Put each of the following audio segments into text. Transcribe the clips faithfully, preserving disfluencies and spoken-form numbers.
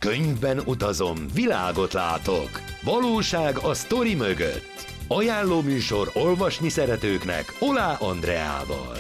Könyvben utazom, világot látok. Valóság a sztori mögött. Ajánló műsor olvasni szeretőknek Olá Andreával.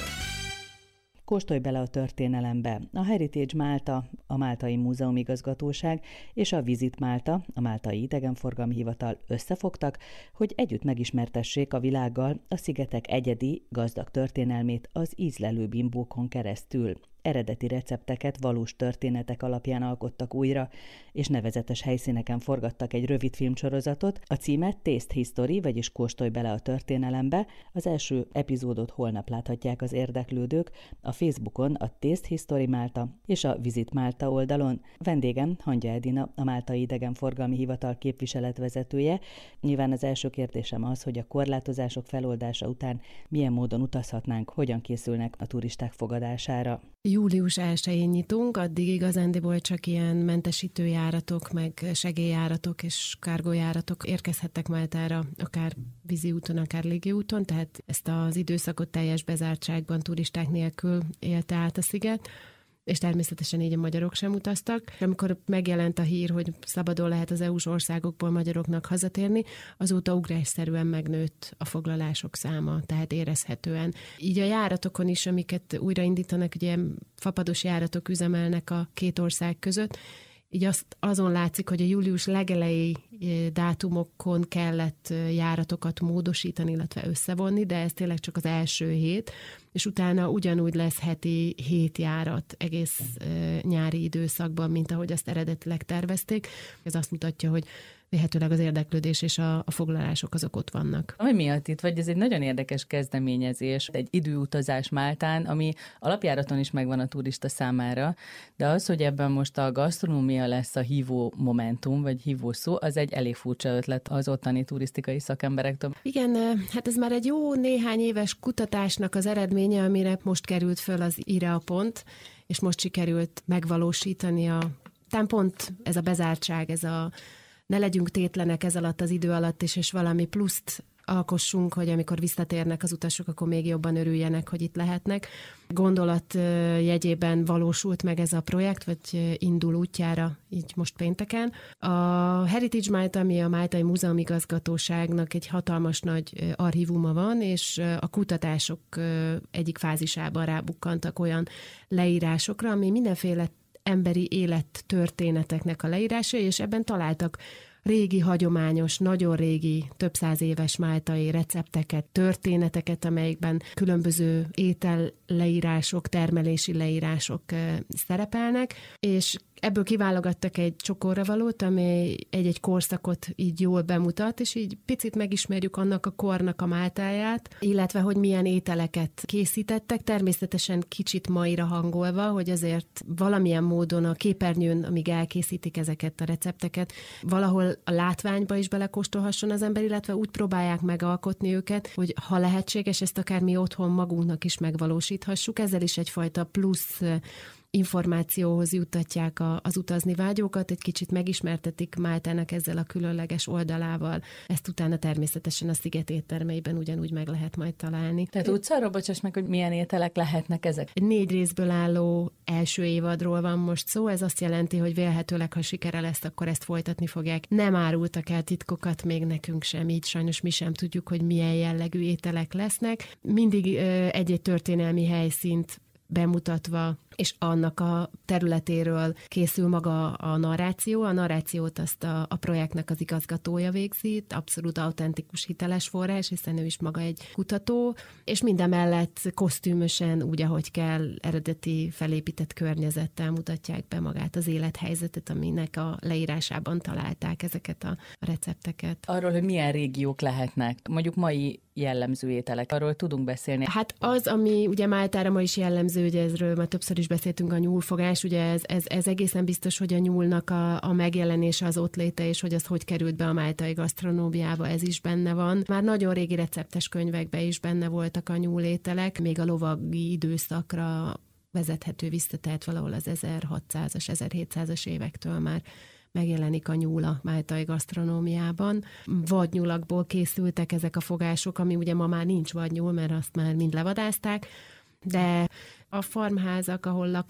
Kóstolj bele a történelembe. A Heritage Malta, a Máltai Múzeum Igazgatóság és a Visit Malta, a Máltai Idegenforgalmi Hivatal összefogtak, hogy együtt megismertessék a világgal a szigetek egyedi, gazdag történelmét az ízlelő bimbókon keresztül. Eredeti recepteket valós történetek alapján alkottak újra, és nevezetes helyszíneken forgattak egy rövid filmsorozatot. A címe Taste History, vagyis Kóstolj bele a történelembe. Az első epizódot holnap láthatják az érdeklődők a Facebookon, a Taste History Malta és a Visit Malta oldalon. Vendégem Hangya Edina, a Máltai Idegenforgalmi Hivatal képviseletvezetője. Nyilván az első kérdésem az, hogy a korlátozások feloldása után milyen módon utazhatnánk, hogyan készülnek a turisták fogadására. július elsején nyitunk, addig igazándiból csak ilyen mentesítőjáratok, meg segélyjáratok és kárgójáratok érkezhettek Máltára, akár vízi úton, akár légi úton, tehát ezt az időszakot teljes bezártságban turisták nélkül élte át a sziget, és természetesen így a magyarok sem utaztak. Amikor megjelent a hír, hogy szabadon lehet az é u-s országokból magyaroknak hazatérni, azóta ugrásszerűen megnőtt a foglalások száma, tehát érezhetően. Így a járatokon is, amiket újraindítanak, ugye fapados járatok üzemelnek a két ország között, így azt, azon látszik, hogy a július legelejé dátumokon kellett járatokat módosítani, illetve összevonni, de ez tényleg csak az első hét, és utána ugyanúgy lesz heti hét járat egész nyári időszakban, mint ahogy azt eredetileg tervezték. Ez azt mutatja, hogy véhetőleg az érdeklődés és a, a foglalások azok ott vannak. Ami miatt itt vagy, ez egy nagyon érdekes kezdeményezés, egy időutazás Máltán, ami alapjáraton is megvan a turista számára, de az, hogy ebben most a gasztronómia lesz a hívó momentum, vagy hívó szó, az egy elég furcsa ötlet az ottani turisztikai szakemberektől. Igen, hát ez már egy jó néhány éves kutatásnak az eredménye, amire most került föl az IREA pont, és most sikerült megvalósítani a, talán pont ez a bezártság, ez a ne legyünk tétlenek ez alatt az idő alatt is, és valami pluszt alkossunk, hogy amikor visszatérnek az utasok, akkor még jobban örüljenek, hogy itt lehetnek. Gondolat jegyében valósult meg ez a projekt, vagy indul útjára, így most pénteken. A Heritage Malta, ami a Máltai Múzeum Igazgatóságnak egy hatalmas nagy archívuma van, és a kutatások egyik fázisában rábukkantak olyan leírásokra, ami mindenféle emberi élettörténeteknek a leírása, és ebben találtak régi, hagyományos, nagyon régi, több száz éves máltai recepteket, történeteket, amelyekben különböző ételleírások, termelési leírások szerepelnek, és ebből kiválogattak egy csokorra valót, amely egy-egy korszakot így jól bemutat, és így picit megismerjük annak a kornak a Máltáját, illetve hogy milyen ételeket készítettek, természetesen kicsit maira hangolva, hogy azért valamilyen módon a képernyőn, amíg elkészítik ezeket a recepteket, valahol a látványba is belekóstolhasson az ember, illetve úgy próbálják megalkotni őket, hogy ha lehetséges, ezt akár mi otthon magunknak is megvalósíthassuk, ezzel is egyfajta plusz információhoz juttatják a, az utazni vágyókat, egy kicsit megismertetik Máltának ezzel a különleges oldalával. Ezt utána természetesen a sziget éttermeiben ugyanúgy meg lehet majd találni. Tehát tudsz arról, bocsáss meg, hogy milyen ételek lehetnek ezek? Egy négy részből álló első évadról van most szó, ez azt jelenti, hogy vélhetőleg, ha sikere lesz, akkor ezt folytatni fogják. Nem árultak el titkokat még nekünk sem, így sajnos mi sem tudjuk, hogy milyen jellegű ételek lesznek. Mindig egy-egy történelmi helyszínt bemutatva, és annak a területéről készül maga a narráció. A narrációt azt a, a projektnek az igazgatója végzi, abszolút autentikus, hiteles forrás, hiszen ő is maga egy kutató, és mindemellett kosztümösen, úgy, ahogy kell, eredeti felépített környezettel mutatják be magát az élethelyzetet, aminek a leírásában találták ezeket a recepteket. Arról, hogy milyen régiók lehetnek, mondjuk mai jellemző ételek, arról tudunk beszélni? Hát az, ami ugye Máltára ma is jellemző, ugye ezről már többször is beszéltünk, a nyúlfogás, ugye ez, ez, ez egészen biztos, hogy a nyúlnak a, a megjelenése, az ott léte, és hogy az hogy került be a máltai gasztronómiába, ez is benne van. Már nagyon régi receptes könyvekben is benne voltak a nyúlételek, még a lovagi időszakra vezethető vissza, tehát valahol az ezerhatszázas, ezerhétszázas évektől már megjelenik a nyúl a máltai gasztronómiában. Vadnyulakból készültek ezek a fogások, ami ugye ma már nincs vadnyúl, mert azt már mind levadázták, de a farmházak, ahol laknak,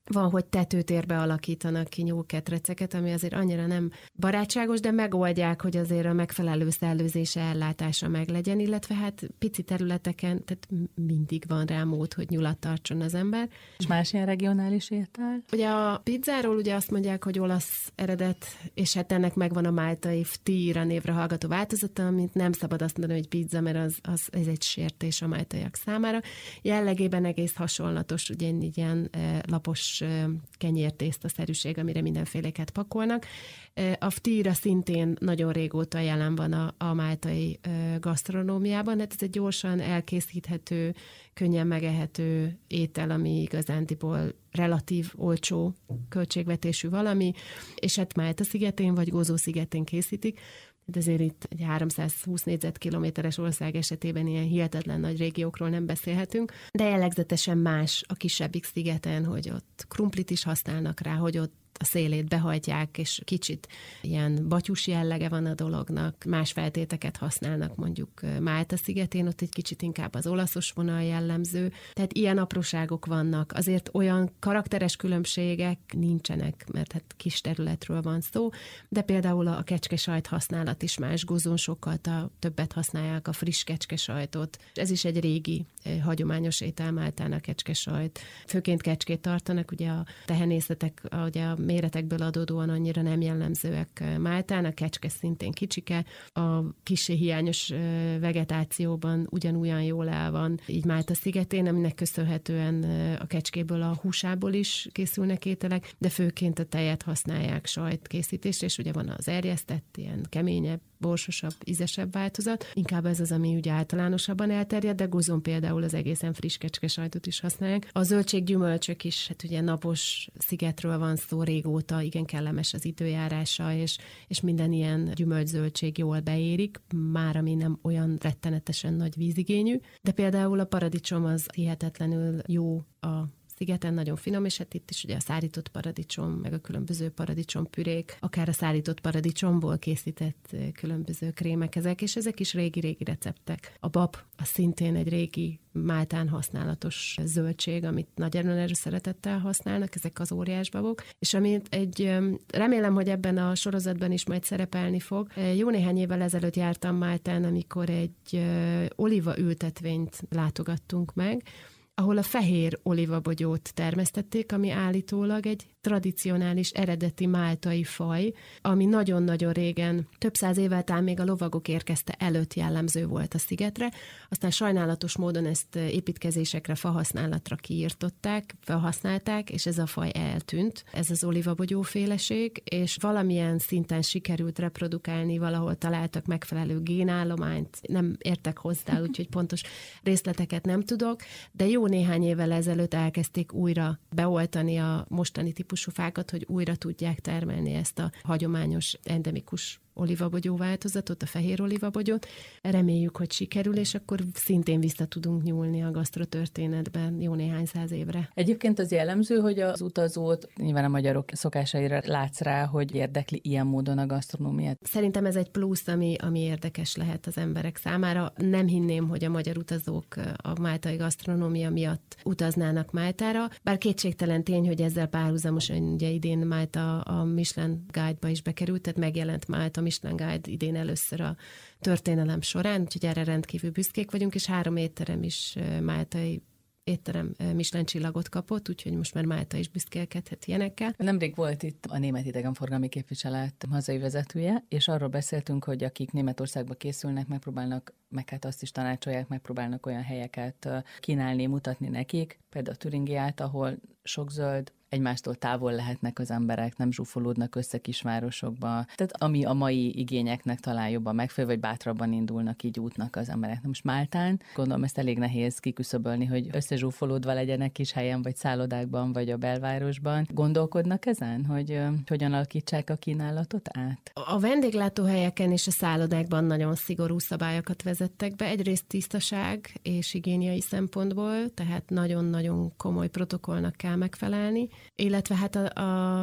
Van, hogy tetőtérbe alakítanak ki nyúlketreceket, ami azért annyira nem barátságos, de megoldják, hogy azért a megfelelő szellőzése, ellátása meglegyen, illetve hát pici területeken, tehát mindig van rá mód, hogy nyulat tartson az ember. És más ilyen regionális étel? Ugye a pizzáról ugye azt mondják, hogy olasz eredet, és hát ennek megvan a máltai Ftíra névre hallgató változata, amit nem szabad azt mondani, hogy pizza, mert az, az ez egy sértés a máltaiak számára. Jellegében egész hasonlatos, ugye egy ilyen lapos kenyértésztaszerűség, amire mindenféléket pakolnak. A Ftíra szintén nagyon régóta jelen van a, a máltai gasztronómiában, hát ez egy gyorsan elkészíthető, könnyen megehető étel, ami igazándiból relatív olcsó költségvetésű valami, és hát Málta szigetén vagy Gozó szigetén készítik. De azért itt egy háromszázhúsz négyzetkilométeres ország esetében ilyen hihetetlen nagy régiókról nem beszélhetünk, de jellegzetesen más a kisebbik szigeten, hogy ott krumplit is használnak rá, hogy ott a szélét behajtják, és kicsit ilyen batyus jellege van a dolognak, más feltéteket használnak mondjuk Málta szigetén, ott egy kicsit inkább az olaszos vonal jellemző. Tehát ilyen apróságok vannak. Azért olyan karakteres különbségek nincsenek, mert hát kis területről van szó, de például a kecskesajt használat is más. Gozón sokkal többet használják a friss kecskesajtot. Ez is egy régi, hagyományos étel Máltán a kecskesajt. Főként kecskét tartanak, ugye a tehenészetek, ugye a méretekből adódóan annyira nem jellemzőek Máltán, a kecske szintén kicsike, a kissé hiányos vegetációban ugyanúgyan jól el van így Málta szigetén, aminek köszönhetően a kecskéből, a húsából is készülnek ételek, de főként a tejet használják sajt készítésre, és ugye van az erjesztett, ilyen keményebb, borsosabb, ízesebb változat. Inkább ez az, ami ugye általánosabban elterjed, de Gozón például az egészen friss kecskesajtot is használják. A zöldséggyümölcsök is, hát ugye napos szigetről van szó régóta, igen kellemes az időjárása, és, és minden ilyen gyümölcs-zöldség jól beérik, már ami nem olyan rettenetesen nagy vízigényű, de például a paradicsom az hihetetlenül jó a szigeten, nagyon finom, és hát itt is ugye a szárított paradicsom, meg a különböző paradicsompürék, akár a szárított paradicsomból készített különböző krémek ezek, és ezek is régi-régi receptek. A bab az szintén egy régi Máltán használatos zöldség, amit nagy erőszeretettel használnak, ezek az óriásbabok, és amit egy, remélem, hogy ebben a sorozatban is majd szerepelni fog. Jó néhány évvel ezelőtt jártam Máltán, amikor egy oliva ültetvényt látogattunk meg, ahol a fehér olivabogyót termesztették, ami állítólag egy tradicionális, eredeti máltai faj, ami nagyon-nagyon régen, több száz évvel talán még a lovagok érkezte előtt jellemző volt a szigetre, aztán sajnálatos módon ezt építkezésekre, fahasználatra kiirtották, felhasználták, és ez a faj eltűnt, ez az olivabogyó féleség, és valamilyen szinten sikerült reprodukálni, valahol találtak megfelelő génállományt, nem értek hozzá, úgyhogy pontos részleteket nem tudok, de jó néhány évvel ezelőtt elkezdték újra beoltani a mostani típusú fákat, hogy újra tudják termelni ezt a hagyományos endemikus olivabogyó változatot, a fehér olivabogyót. Reméljük, hogy sikerül, és akkor szintén vissza tudunk nyúlni a gasztrotörténetben jó néhány száz évre. Egyébként az jellemző, hogy az utazót, nyilván a magyarok szokásaira látsz rá, hogy érdekli ilyen módon a gasztronómiát. Szerintem ez egy plusz, ami, ami érdekes lehet az emberek számára. Nem hinném, hogy a magyar utazók a máltai gasztronómia miatt utaznának Máltára, bár kétségtelen tény, hogy ezzel párhuzamosan ugye idén Málta a Michelin Guide-ba is bekerült, tehát megjelent Málta Michelin Guide idén először a történelem során, úgyhogy erre rendkívül büszkék vagyunk, és három étterem is máltai étterem Michelin csillagot kapott, úgyhogy most már Málta is büszkélkedhet ilyenekkel. Nemrég volt itt a Német Idegenforgalmi Képviselet hazai vezetője, és arról beszéltünk, hogy akik Németországba készülnek, megpróbálnak, meg hát azt is tanácsolják, megpróbálnak olyan helyeket kínálni, mutatni nekik, például a Türingiát, ahol sok zöld, egymástól távol lehetnek az emberek, nem zsúfolódnak össze kisvárosokba. Tehát ami a mai igényeknek talán jobban megfelel, vagy bátrabban indulnak így útnak az emberek. Na most Máltán, gondolom ezt elég nehéz kiküszöbölni, hogy összezsúfolódva legyenek kis helyen, vagy szállodákban, vagy a belvárosban. Gondolkodnak ezen, hogy uh, hogyan alakítsák a kínálatot át? A vendéglátóhelyeken és a szállodákban nagyon szigorú szabályokat vezettek be. Egyrészt tisztaság és higiéniai szempontból, tehát nagyon-nagyon komoly protokollnak kell megfelelni, illetve hát a, a, a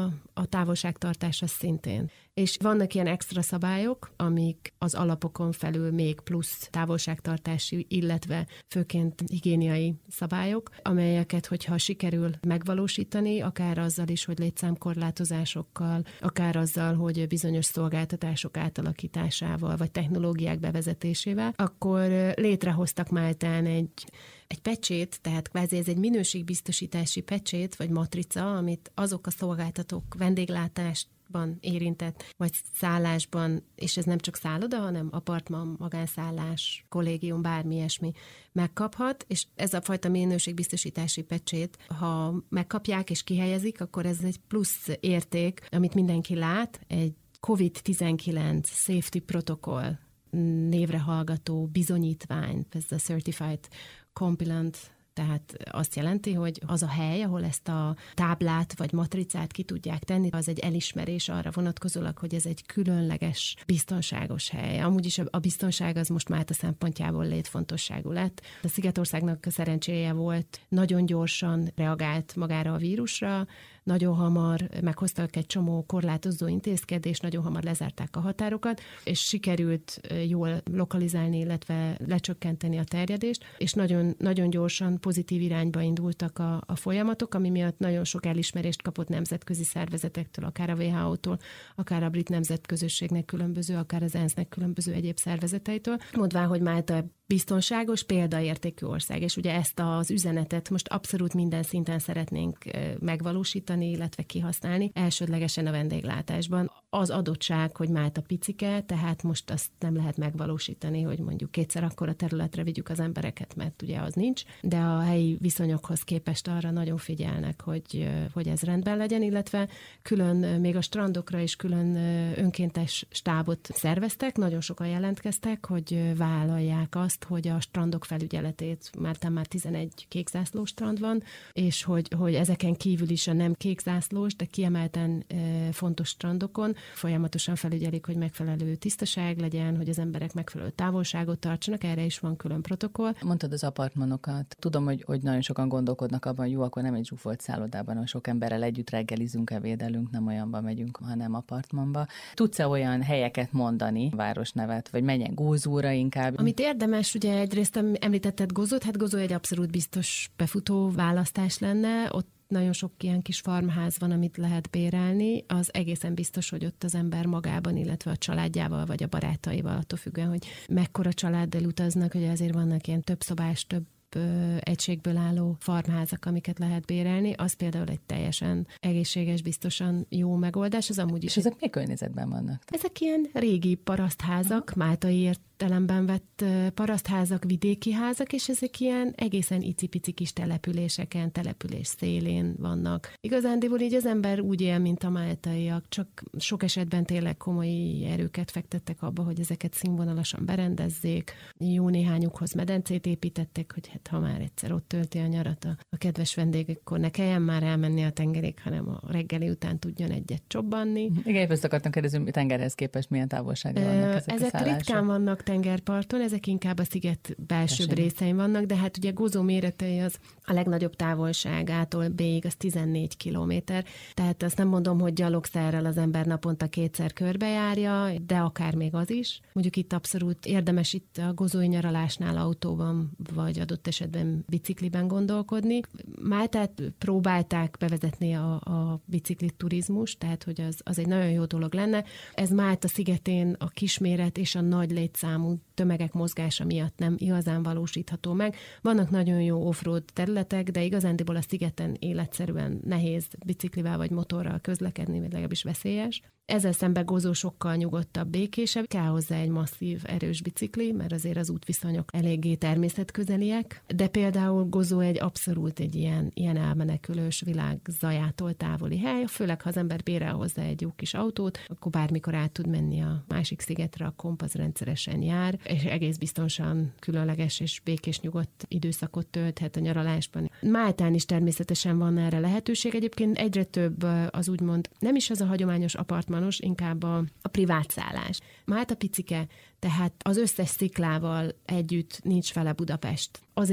távolságtartás az szintén. És vannak ilyen extra szabályok, amik az alapokon felül még plusz távolságtartási, illetve főként higiéniai szabályok, amelyeket, hogyha sikerül megvalósítani, akár azzal is, hogy létszámkorlátozásokkal, akár azzal, hogy bizonyos szolgáltatások átalakításával, vagy technológiák bevezetésével, akkor létrehoztak Máltán egy Egy pecsét, tehát kvázi ez egy minőségbiztosítási pecsét, vagy matrica, amit azok a szolgáltatók vendéglátásban érintett, vagy szállásban, és ez nem csak szálloda, hanem apartman, magánszállás, kollégium, bármi ilyesmi megkaphat, és ez a fajta minőségbiztosítási pecsét, ha megkapják és kihelyezik, akkor ez egy plusz érték, amit mindenki lát, egy kovid tizenkilenc safety protokoll névre hallgató bizonyítvány, ez a Certified Compliant, tehát azt jelenti, hogy az a hely, ahol ezt a táblát vagy matricát ki tudják tenni, az egy elismerés arra vonatkozólag, hogy ez egy különleges, biztonságos hely. Amúgy is a biztonság az most Málta szempontjából létfontosságú lett. A Szigetországnak szerencséje volt, nagyon gyorsan reagált magára a vírusra, nagyon hamar meghoztak egy csomó korlátozó intézkedést, nagyon hamar lezárták a határokat, és sikerült jól lokalizálni, illetve lecsökkenteni a terjedést, és nagyon, nagyon gyorsan pozitív irányba indultak a, a folyamatok, ami miatt nagyon sok elismerést kapott nemzetközi szervezetektől, akár a vé há ó-tól, akár a brit nemzetközösségnek különböző, akár az ENSZ-nek különböző egyéb szervezeteitől, mondván, hogy Málta biztonságos, példaértékű ország, és ugye ezt az üzenetet most abszolút minden szinten szeretnénk megvalósítani, illetve kihasználni, elsődlegesen a vendéglátásban. Az adottság, hogy Málta picike, tehát most azt nem lehet megvalósítani, hogy mondjuk kétszer akkora területre vigyük az embereket, mert ugye az nincs, de a helyi viszonyokhoz képest arra nagyon figyelnek, hogy, hogy ez rendben legyen, illetve külön még a strandokra is külön önkéntes stábot szerveztek, nagyon sokan jelentkeztek, hogy vállalják azt, hogy a strandok felügyeletét, már már tizenegy kékzászlós strand van, és hogy, hogy ezeken kívül is a nem kékzászlós, de kiemelten e, fontos strandokon folyamatosan felügyelik, hogy megfelelő tisztaság legyen, hogy az emberek megfelelő távolságot tartsanak, erre is van külön protokoll. Mondtad az apartmanokat. Tudom, hogy, hogy nagyon sokan gondolkodnak abban, jó, akkor nem egy zsúfolt szállodában, ahol sok emberrel együtt reggelizünk, evédelünk, nem olyanba megyünk, hanem apartmanba. Tudsz-e olyan helyeket mondani, városnevet, vagy menjen Gózóra inkább? Amit érdemes, ugye egyrészt említetted Gozót, hát Gozó egy abszolút biztos befutó választás lenne, ott nagyon sok ilyen kis farmház van, amit lehet bérelni, az egészen biztos, hogy ott az ember magában, illetve a családjával, vagy a barátaival, attól függően, hogy mekkora családdal utaznak, hogy azért vannak ilyen több szobás, több egységből álló farmházak, amiket lehet bérelni, az például egy teljesen egészséges, biztosan jó megoldás, az amúgy is. És ezek milyen környezetben vannak? Ezek ilyen régi parasztházak, máltai értelemben vett parasztházak, vidéki házak, és ezek ilyen egészen icipici kis településeken, település szélén vannak. Igazándiból így az ember úgy él, mint a máltaiak, csak sok esetben tényleg komoly erőket fektettek abba, hogy ezeket színvonalasan berendezzék. Jó néhányukhoz medencét építettek, hogy hát ha már egyszer ott tölti a nyarat a, a kedves vendég, akkor ne kelljen már elmenni a tengerig, hanem a reggeli után tudjon egyet csobbanni. Igen, ezt akartam kérdezni, hogy tengerhez képest milyen távolságban vannak ezek, ezek a szállások? ritkán vannak tengerparton, ezek inkább a sziget belsőbb részein vannak, de hát ugye Gozó méretei az a legnagyobb távolság A-tól B-ig az tizennégy kilométer, tehát azt nem mondom, hogy gyalogszerrel az ember naponta kétszer körbejárja, de akár még az is. Mondjuk itt abszolút érdemes itt a gozói nyaralásnál autóban, vagy adott esetben bicikliben gondolkodni. Máltát próbálták bevezetni a, a bicikli turizmus, tehát hogy az, az egy nagyon jó dolog lenne. Ez Málta szigetén a kisméret és a nagy létszámú tömegek mozgása miatt nem igazán valósítható meg. Vannak nagyon jó off-road területek, de igazándiból a szigeten életszerűen nehéz biciklivel vagy motorral közlekedni, vagy legalábbis veszélyes. Ezzel szemben Gozó sokkal nyugodtabb, békésebb. Kell hozzá egy masszív, erős bicikli, mert azért az útviszonyok eléggé természetközeliek. De például Gozó egy abszolút egy ilyen, ilyen elmenekülős világ zajától távoli hely, főleg ha az ember bérel hozzá egy jó kis autót, akkor bármikor át tud menni a másik szigetre, a kompasz rendszeresen jár, és egész biztonsan különleges és békés nyugodt időszakot tölthet a nyaralásban. Máltán is természetesen van erre lehetőség. Egyébként egyre több az úgymond, nem is az a hagyományos apartmanos, inkább a, a privát szállás. Málta picike, tehát az összes sziklával együtt nincs fele Budapest. Azért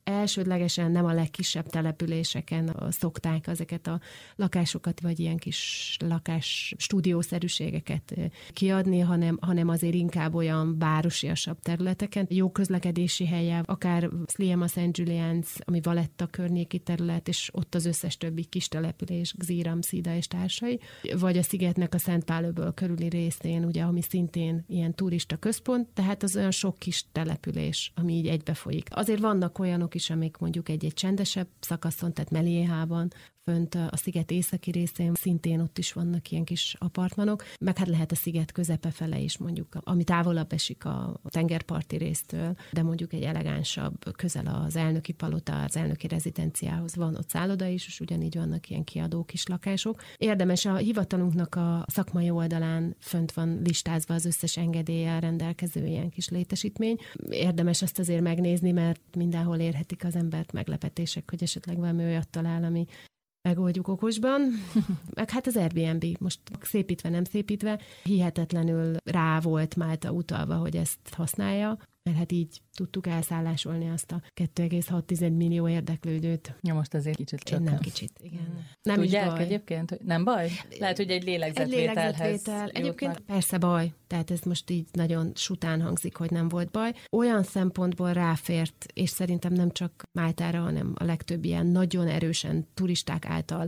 elsődlegesen nem a legkisebb településeken szokták ezeket a lakásokat, vagy ilyen kis lakás stúdiószerűségeket kiadni, hanem, hanem azért inkább olyan városiasabb területeken. Jó közlekedési helye, akár Sliema, Szent Julians, ami Valletta környéki terület, és ott az összes többi kis település, Gziram, Szida és társai, vagy a szigetnek a Szent Pál-öböl körüli részén, ugye, ami szintén ilyen turista központ, tehát az olyan sok kis település, ami így egybefolyik. Azért vannak olyanok is, amik mondjuk egy-egy csendesebb szakaszon, tehát Meliéhában, fönt a sziget északi részén, szintén ott is vannak ilyen kis apartmanok, meg hát lehet a sziget közepe fele is mondjuk, ami távolabb esik a tengerparti résztől, de mondjuk egy elegánsabb, közel az elnöki palota, az elnöki rezidenciához van ott szálloda is, és ugyanígy vannak ilyen kiadó kis lakások. Érdemes, a hivatalunknak a szakmai oldalán fönt van listázva az összes engedéllyel rendelkező ilyen kis létesítmény. Érdemes azt azért megnézni, mert mindenhol érhetik az embert meglepetések, hogy esetleg valami olyat talál, ami megoldjuk okosban. Meg hát az Airbnb, most szépítve, nem szépítve, hihetetlenül rá volt Málta utalva, hogy ezt használja, mert hát így tudtuk elszállásolni azt a két egész hat millió érdeklődőt. Ja, most azért kicsit csökken. Nem kicsit, igen. Nem Tudják is baj. Egyébként, hogy nem baj? Lehet, hogy egy lélegzetvételhez. Egy lélegzetvétel. Egyébként persze baj, tehát ez most így nagyon sután hangzik, hogy nem volt baj. Olyan szempontból ráfért, és szerintem nem csak Máltára, hanem a legtöbb ilyen nagyon erősen turisták által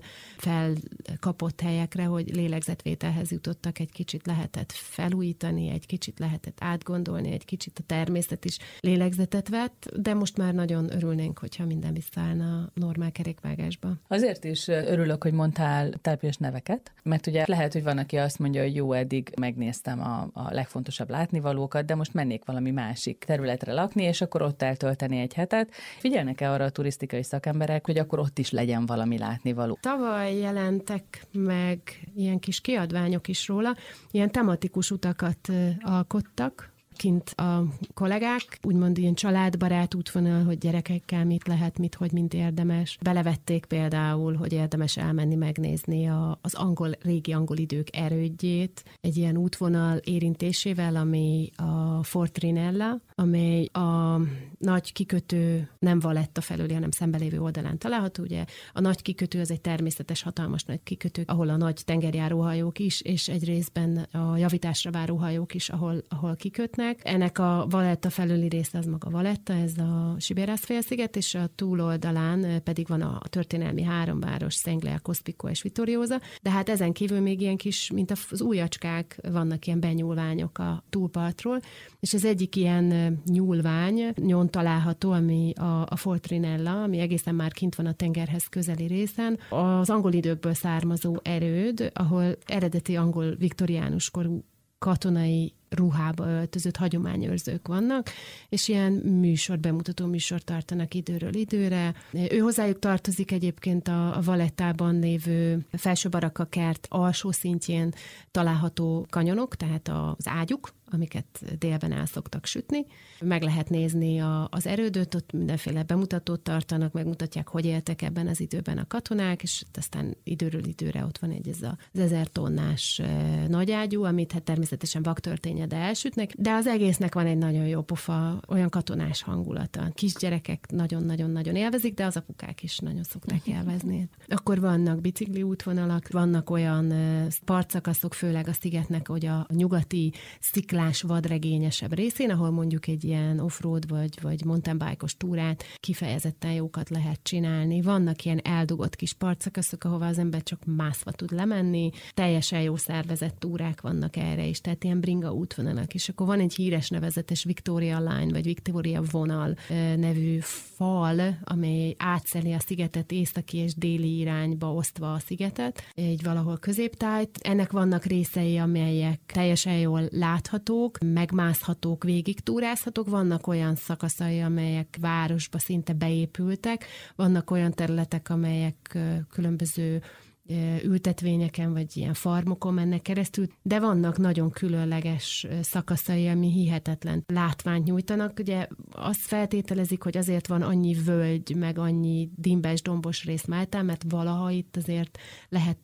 felkapott helyekre, hogy lélegzetvételhez jutottak, egy kicsit lehetett felújítani, egy kicsit lehetett átgondolni, egy kicsit a természet is lélegzetet vett, de most már nagyon örülnénk, hogyha minden visszaállna a normál kerékvágásba. Azért is örülök, hogy mondtál település neveket, mert ugye lehet, hogy van, aki azt mondja, hogy jó, eddig megnéztem a, a legfontosabb látnivalókat, de most mennék valami másik területre lakni, és akkor ott eltölteni egy hetet. Figyelnek-e arra a turisztikai szakemberek, hogy akkor ott is legyen valami látnivaló? Tavaly jelentek meg ilyen kis kiadványok is róla, ilyen tematikus utakat alkottak kint a kollégák, úgymond ilyen családbarát útvonal, hogy gyerekekkel mit lehet, mit, hogy mint érdemes. Belevették például, hogy érdemes elmenni megnézni a, az angol, régi angol idők erődjét, egy ilyen útvonal érintésével, ami a Fort Rinella, amely a nagy kikötő nem Valletta felőli, hanem szembelévő oldalán található. Ugye a nagy kikötő az egy természetes, hatalmas nagy kikötő, ahol a nagy tengerjáróhajók is, és egy részben a javításra váró hajók is, ahol, ahol kikötnek. Ennek a Valletta felüli része az maga Valletta, ez a Sibérász-félsziget, és a túloldalán pedig van a történelmi háromváros, Szengleja, Cospico és Vitoriosa, de hát ezen kívül még ilyen kis, mint az újacskák, vannak ilyen benyúlványok a túlpartról, és az egyik ilyen nyúlvány nyon található, ami a, a Fort Rinella, ami egészen már kint van a tengerhez közeli részen, az angol időkből származó erőd, ahol eredeti angol viktoriánus korú katonai ruhába öltözött hagyományőrzők vannak, és ilyen műsor, bemutató műsor tartanak időről időre. Ő hozzájuk tartozik egyébként a, a Vallettában lévő felső Baraka kert alsó szintjén található kanyonok, tehát az ágyuk, amiket délben el szoktak sütni. Meg lehet nézni a, az erődöt, ott mindenféle bemutatót tartanak, megmutatják, hogy éltek ebben az időben a katonák, és aztán időről időre ott van egy ez az ezer tonnás e, nagyágyú, amit hát természetesen vaktörténnyel elsütnek, de az egésznek van egy nagyon jó pofa, olyan katonás hangulata. Kisgyerekek nagyon-nagyon-nagyon élvezik, de az apukák is nagyon szokták élvezni. Akkor vannak bicikli útvonalak, vannak olyan e, partszakaszok, főleg a szigetnek, hogy a nyugati sziklás, vadregényesebb részén, ahol mondjuk egy ilyen offroad vagy, vagy mountainbike-os túrát kifejezetten jókat lehet csinálni. Vannak ilyen eldugott kis partszakaszok, ahova az ember csak mászva tud lemenni. Teljesen jó szervezett túrák vannak erre is, tehát ilyen bringa útvonalak is. Akkor van egy híres nevezetes Victoria Line, vagy Victoria vonal nevű fal, amely átszeli a szigetet északi és déli irányba osztva a szigetet, egy valahol középtájt. Ennek vannak részei, amelyek teljesen jól láthatók, megmászhatók, végig túrázhatók. Vannak olyan szakaszai, amelyek városba szinte beépültek, vannak olyan területek, amelyek különböző ültetvényeken, vagy ilyen farmokon mennek keresztül, de vannak nagyon különleges szakaszai, ami hihetetlen látványt nyújtanak. Ugye azt feltételezik, hogy azért van annyi völgy, meg annyi dimbes, dombos rész Máltán, mert valaha itt azért lehettek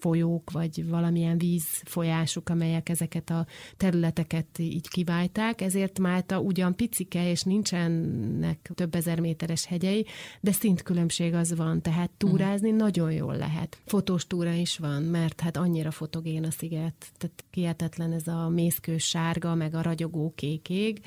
folyók, vagy valamilyen vízfolyások, amelyek ezeket a területeket így kiválták, ezért Málta ugyan picike, és nincsenek több ezer méteres hegyei, de szintkülönbség az van, tehát túrázni uh-huh. nagyon jól lehet. Fotós túra is van, mert hát annyira fotogén a sziget, tehát hihetetlen ez a mészkős sárga, meg a ragyogó kék ég,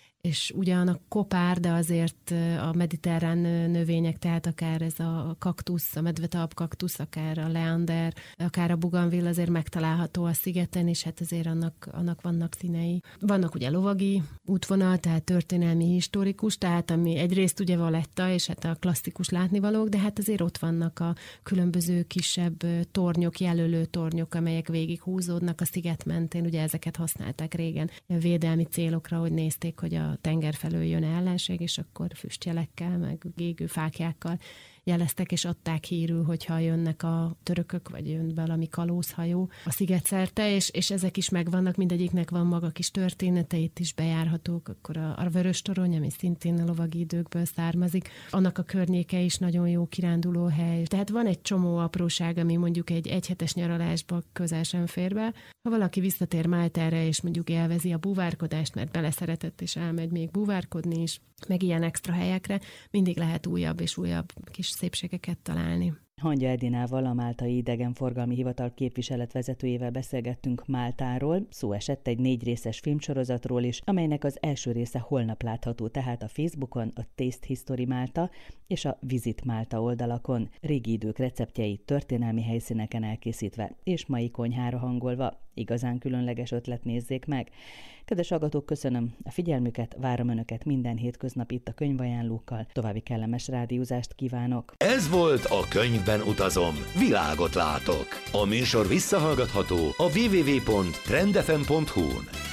és ugyan a kopár, de azért a mediterrán növények, tehát akár ez a kaktusz, a medvetalp kaktusz, akár a leander, akár a buganvill azért megtalálható a szigeten, és hát azért annak, annak vannak színei. Vannak ugye lovagi útvonal, tehát történelmi, historikus, tehát ami egyrészt ugye Valletta, és hát a klasszikus látnivalók, de hát azért ott vannak a különböző kisebb tornyok, jelölő tornyok, amelyek végighúzódnak a sziget mentén, ugye ezeket használták régen védelmi célokra, hogy nézték, hogy a tenger felől jön ellenség, és akkor füstjelekkel, meg gégő fáklyákkal jeleztek, és adták hírül, hogyha jönnek a törökök, vagy jön valami kalózhajó a sziget szerte, és, és ezek is megvannak, mindegyiknek van maga kis története, itt is bejárhatók, akkor a, a Vöröstorony, ami szintén a lovagi időkből származik, annak a környéke is nagyon jó kirándulóhely. Tehát van egy csomó apróság, ami mondjuk egy egyhetes nyaralásba közel sem fér be. Ha valaki visszatér Máltára, és mondjuk élvezi a búvárkodást, mert beleszeretett, és elmegy még búvárkodni is, meg ilyen extra helyekre, mindig lehet újabb és újabb kis szépségeket találni. Hangya Edinával, a Máltai Idegenforgalmi Hivatal képviseletvezetőjével beszélgettünk Máltáról. Szó esett egy négy részes filmsorozatról is, amelynek az első része holnap látható, tehát a Facebookon, a Taste History Malta és a Visit Malta oldalakon. Régi idők receptjei történelmi helyszíneken elkészítve és mai konyhára hangolva. Igazán különleges ötlet, nézzék meg! Kedves hallgatók, köszönöm a figyelmüket, várom Önöket minden hétköznap itt a könyvajánlókkal. További kellemes rádiózást kívánok! Ez volt a Könyvben utazom, világot látok! A műsor visszahallgatható a double-u double-u double-u pont trend f m pont h u-n.